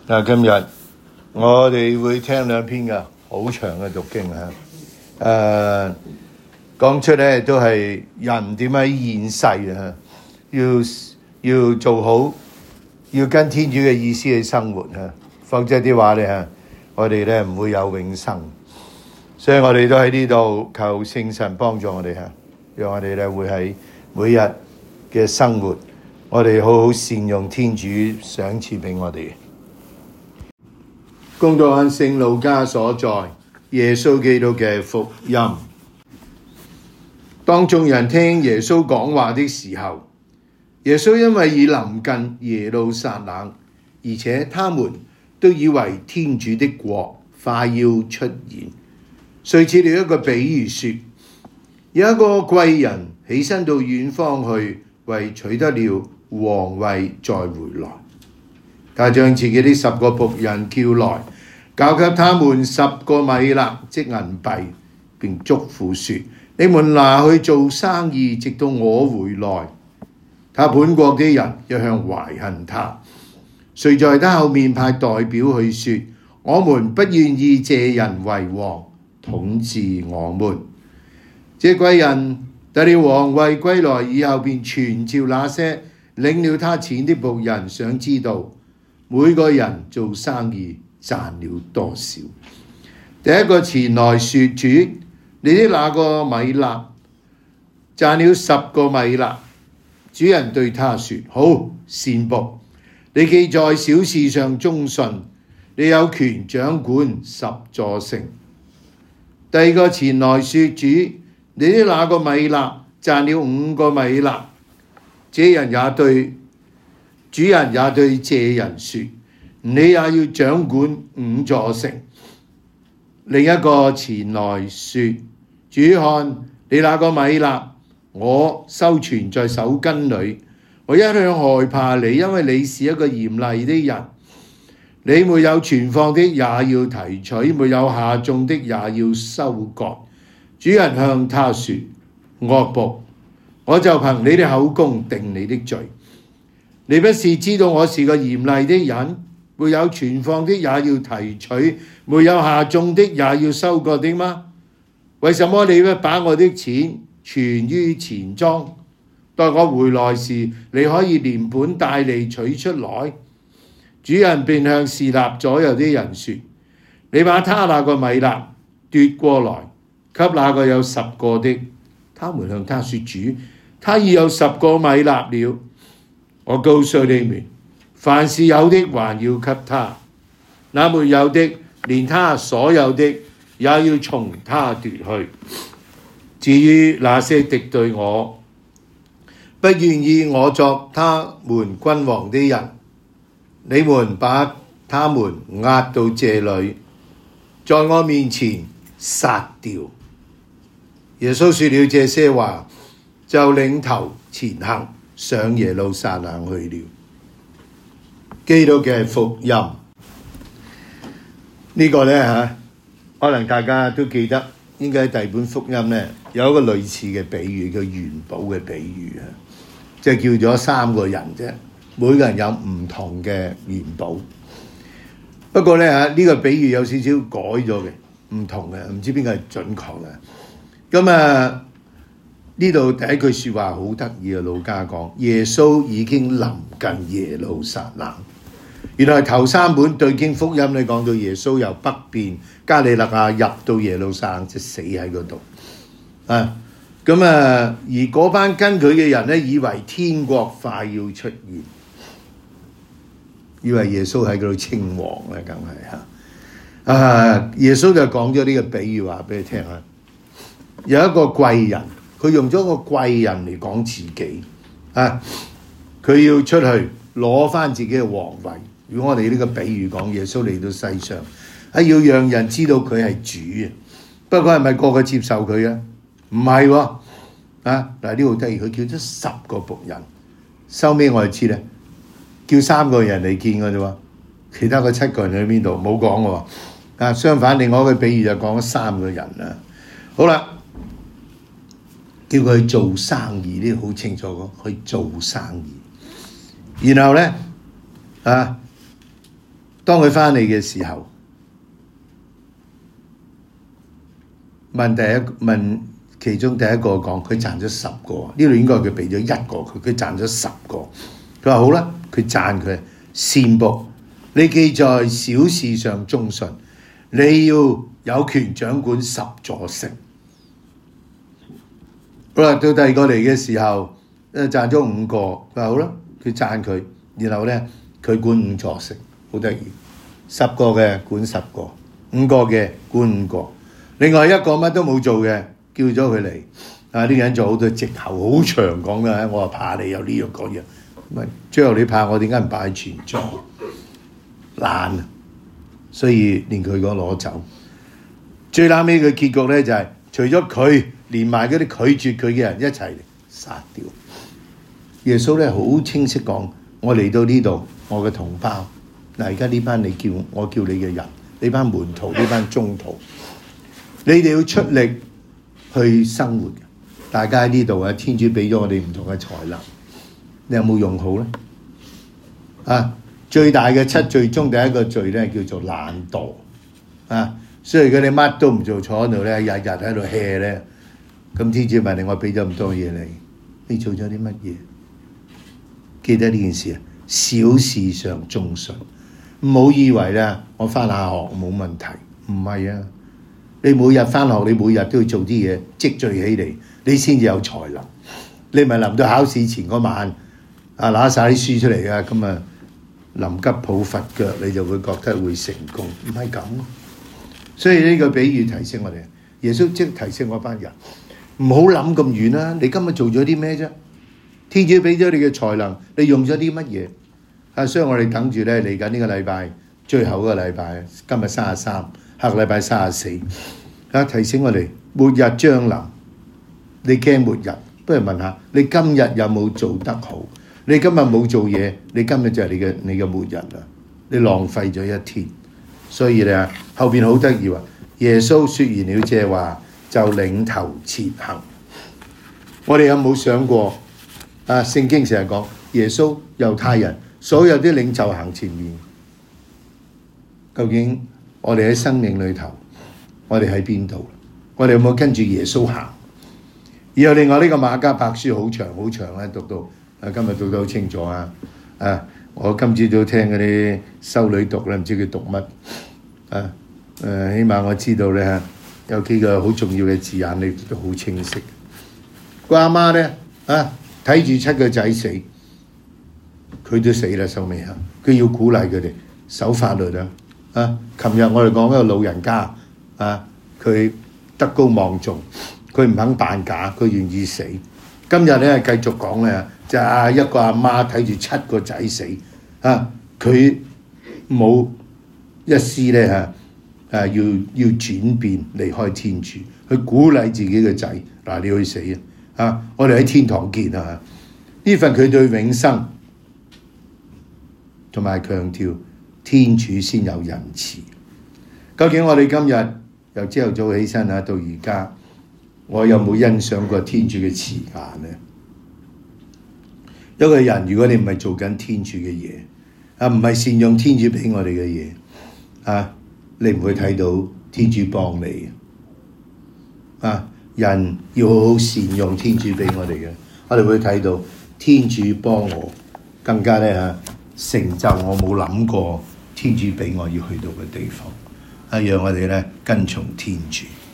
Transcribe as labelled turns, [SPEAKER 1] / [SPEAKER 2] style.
[SPEAKER 1] 今日我哋會聽兩篇嘅好長嘅讀經講出咧都係人點樣現世要做好，要跟天主嘅意思去生活否則啲話咧我哋咧唔會有永生。所以我哋都喺呢度求聖神幫助我哋讓我哋咧會喺每日嘅生活，我哋好好善用天主賞賜俾我哋。恭讀按聖路加所載耶穌基督嘅福音。當眾人聽耶穌講話的時候，耶穌因為已臨近耶路撒冷，而且他們都以為天主的國快要出現，遂設了一個比喻說，有一個貴人起身到遠方去，為取得了皇位再回來。他將自己的10個僕人叫來，交給他們10個米納即銀幣，並囑咐說，你們拿去做生意，直到我回來。他本國的人一向懷恨他，遂在他後面派代表去說，我們不願意借人為王，統治我們。這貴人得了皇位歸來以後，便傳召那些領了他錢的僕人，想知道每個人做生意賺了多少。第一個前來說，主，你的那個米納賺了10個米納。主人對他說，好，善僕，你既在小事上忠信，你有權掌管10座城。第二個前來說，主，你的那個米納賺了5個米納。主人也對這人說，你也要掌管5座城。另一個前來說，主看，你那個米納我收存在手巾裏，我一向害怕你，因為你是一個嚴厲的人。你沒有存放的也要提取，沒有下種的也要收割。主人向他說，惡僕，我就憑你的口供定你的罪。你不是知道我是個嚴厲的人，沒有存放的也要提取，沒有下種的也要收割的嗎？為什麼你不把我的錢存於錢莊，待我回來時，你可以連本帶利取出來？主人便向侍立左右的人說，你把他那個米納奪過來，給那個有10個的。他們向他說，主，他已有10個米納了。我告訴你們，凡是有的還要給他，那沒有的，連他所有的也要從他奪去。至於那些敵對我，不願意我作他們君王的人，你們把他們押到這裏，在我面前殺掉。耶穌說了這些話，就領頭前行，上耶路撒冷去了。基督嘅福音呢個呢，可能大家都記得，應該第二本福音呢，有一個類似嘅比喻，叫元寶嘅比喻即係叫咗3個人啫，每個人有唔同嘅元寶。不過呢，呢個比喻有少少改咗嘅，唔同嘅，唔知邊個係準確嘅。咁呢度第一句說話好得意啊！路加講耶穌已經臨近耶路撒冷。原來頭3本對經福音你講到耶穌由北邊加利肋亞入到耶路撒冷，就死喺嗰度而嗰班跟佢嘅人呢，以為天國快要出現，以為耶穌喺嗰度稱王咧，梗係耶穌就講咗呢個比喻話俾你聽有一個貴人，佢用咗個貴人嚟講自己佢要出去攞翻自己嘅皇位。如果我哋呢個比喻講耶穌嚟到世上要讓人知道佢係主不過係咪個個接受佢啊？唔係喎嗱，呢度得意，佢叫咗10個僕人，收尾我哋知咧，叫3個人嚟見嘅啫喎，其他嗰7個人喺邊度冇講喎。相反，另外一個比喻就講咗3個人啦。好啦，叫佢做生意呢，好清楚講，去做生意。然後咧當佢翻嚟嘅時候，問其中第一個講，佢賺咗10個，呢度應該佢俾咗1個佢賺咗10個。佢話好啦，佢讚佢善僕，你既在小事上忠信，你要有權掌管10座城。好啦，到第二個嚟嘅時候，賺咗5個，佢話好啦，佢讚佢，然後咧佢管5座城，好得意，10個嘅管10個，5個嘅管5個，另外1個乜都冇做嘅，叫咗佢嚟，呢個人做好多藉口，好長講嘅，我話怕你有呢樣嗰樣，最後你怕我點解唔擺喺全座？懶啊，所以連佢講攞走。最後尾嘅結局咧就係、除咗佢，連埋嗰啲拒絕佢嘅人一齊殺掉。耶穌咧好清晰講：我嚟到呢度，我嘅同胞，嗱而家呢班我叫你嘅人，呢班門徒，呢班宗徒，你哋要出力去生活。大家喺呢度啊，天主俾咗我哋唔同嘅才能，你有冇用好咧？最大嘅7罪中第一個罪咧叫做懶惰所以如果你乜都唔做，坐喺度咧，日日喺度 hea 咧，咁天主問你：我俾咗咁多嘢你做咗啲乜嘢？記得呢件事啊，小事上忠信，唔好以為咧我翻下學冇問題，唔係啊！你每日翻學，你每日都要做啲嘢積聚起嚟，你先至有才能。你咪臨到考試前嗰晚拿晒啲書出嚟啊，咁啊臨急抱佛腳，你就會覺得會成功，唔係咁。所以呢個比喻提醒我哋，耶穌即提醒我班人，唔好諗咁遠啦。你今日做咗啲咩啫？天主俾咗你嘅才能，你用咗啲乜嘢？所以我哋等住咧嚟緊呢個禮拜，最後一個禮拜，今日33，下個禮拜34。提醒我哋，末日將臨，你驚末日，不如問下你今日有冇做得好？你今日冇做嘢，你今日就係你嘅末日啦！你浪費咗一天。所以咧，後邊好得意話，耶穌説完了這話，就領頭前行。我哋有冇想過聖經成日講耶穌、猶太人所有啲領袖行前面，究竟我哋喺生命裏頭，我哋喺邊度？我哋有冇跟住耶穌行？然後另外呢個馬加伯書好長好長咧，讀到今日讀得好清楚我今朝早聽嗰啲修女讀咧，唔知佢讀乜起碼我知道咧有幾個好重要嘅字眼，你都好清晰。個阿媽咧睇住7個仔死，佢都死啦，收尾佢要鼓勵佢哋守法律琴日我哋講一個老人家佢德高望重，佢唔肯扮假，佢願意死。今日咧繼續講咧，就一個阿媽睇住7個仔死佢冇一絲咧要轉變離開天主，去鼓勵自己嘅仔你去死我哋喺天堂見呢份佢對永生同埋強調天主先有仁慈。究竟我哋今日由朝頭早起身到而家，我有冇欣賞過天主嘅慈顏呢？一個人如果你唔係做緊天主嘅嘢唔係善用天主俾我哋嘅嘢你唔會睇到天主幫你人要好好善用天主俾我哋嘅，我哋會睇到天主幫我更加咧成就我冇諗過天主俾我要去到嘅地方讓我哋咧跟從天主。